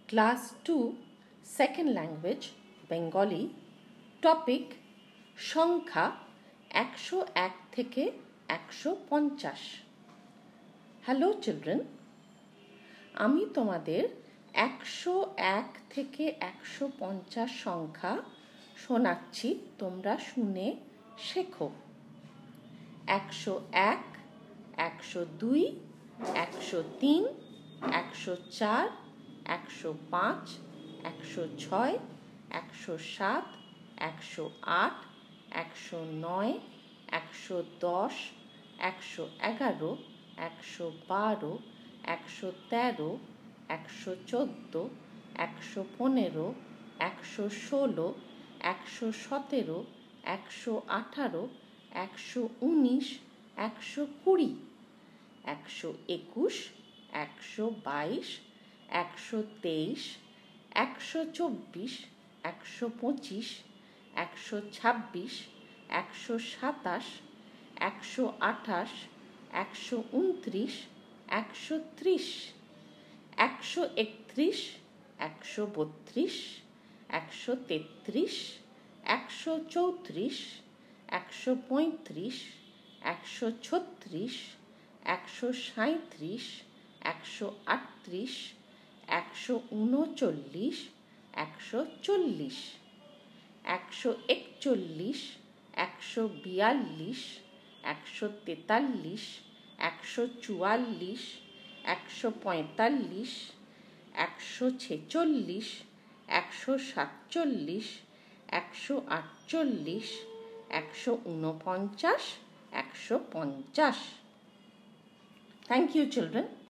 Class 2, Second Language, Bengali. Topic সংখ্যা 101 থেকে 150. Hello children, আমি তোমাদের 101 থেকে 150 সংখ্যা শোনাচ্ছি, তোমরা শুনে শেখো। 101, 102, 103, 104, 105, 106, 107, 108, 109, 110, 111, 112, 113, 114, 115, 116, 117, 118, 119, 120, 121, 122, 123, 124, 125, 126, 127, 128, 129, 130, 131, 132, 133, 134, 135, 136, 137, 138, 139, 140, 141, 142, 143, 144, 145, 146, 147, 148, 149, 150. Thank you children.